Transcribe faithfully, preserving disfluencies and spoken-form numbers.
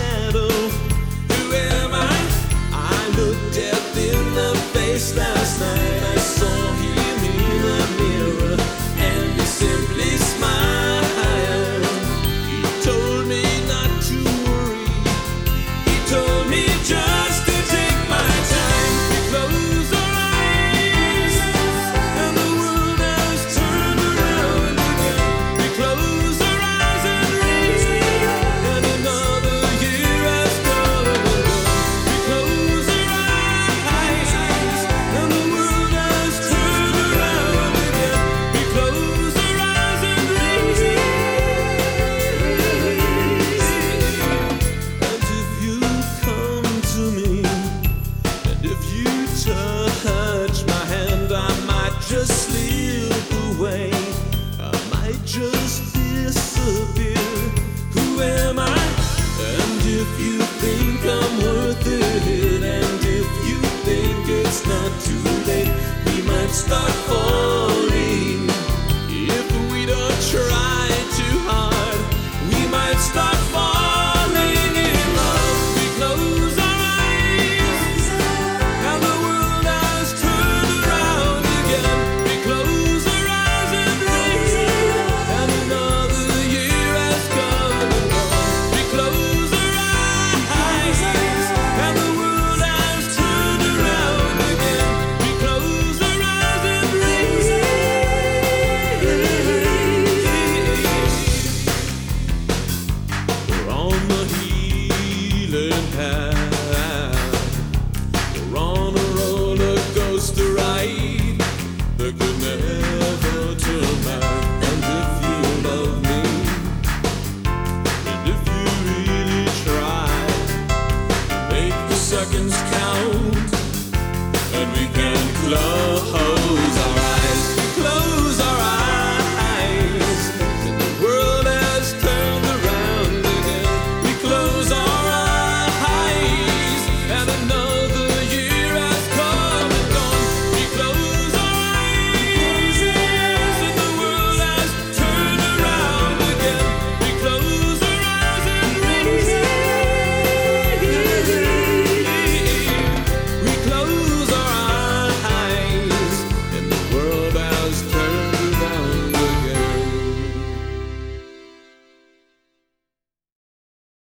shadow. Who am I? I looked death in the face last night. I saw him in the mirror, and he simply smiled. He told me not to worry. He told me just to take my time. We close our eyes, and the world has turned around again. We close our eyes and reach, and another year has come and gone. We close our eyes, and the world has turned around again. We close our eyes and reach, and if you come to me, and if you touch my hand, I might just slip away. I might just disappear. Who am I? And if you think I'm worth it, and if you think it's not too late, we might start falling. If we don't try too hard, we might start falling in love. We close our eyes, and the world has turned around again. We close our eyes and reach, and another year has come and gone. We close our eyes, and the world has turned around again. We close our eyes and reach. We're on the healing path. We're on a roller coaster ride that could never turn back. And if you love me, and if you really try, make the seconds count, and we can close